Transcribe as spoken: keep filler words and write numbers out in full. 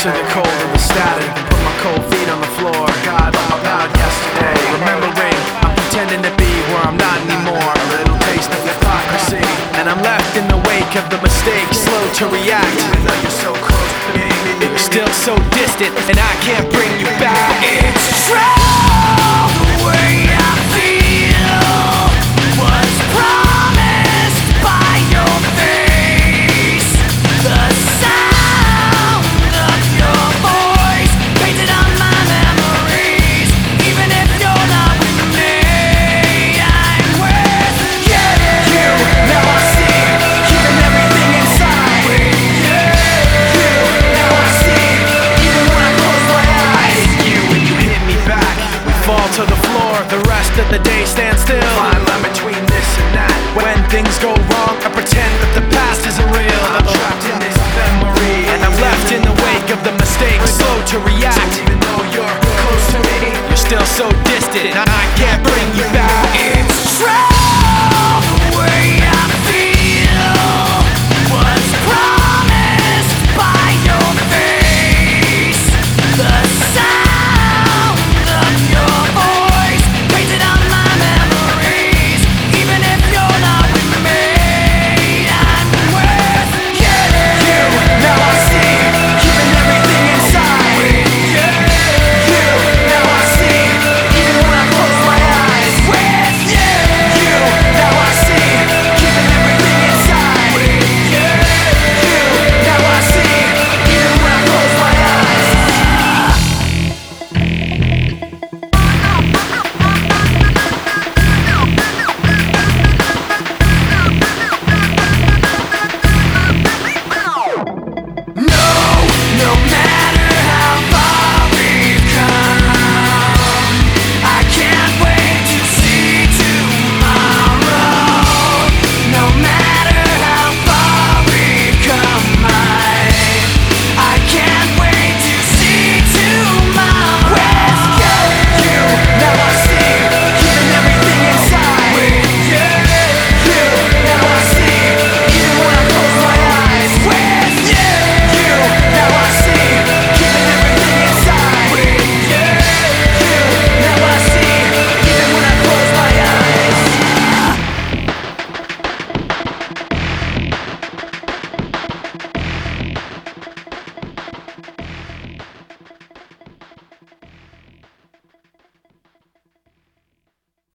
to the cold of the static and put my cold feet on the floor. God, I'm about yesterday. Remembering, I'm pretending to be where I'm not anymore. A little taste of hypocrisy, and I'm left in the wake of the mistakes, slow to react. Even though you're so close to me, you're still so distant, and I can't bring you back. It's true, the way I feel was promised by your face. The sound of your voice painted on my memories. Even if you're not with me, I'm with you. You, now I see, keeping everything inside. You, you, now I see, even when I close my eyes. You, when you hit me back, we fall to the floor. The rest of the day stands still. Fine line between this and that. When things go wrong, I pretend that the past isn't real. I'm trapped in this memory, and I'm left in the wake of the mistakes, slow to react. So even though you're close to me, you're still so distant.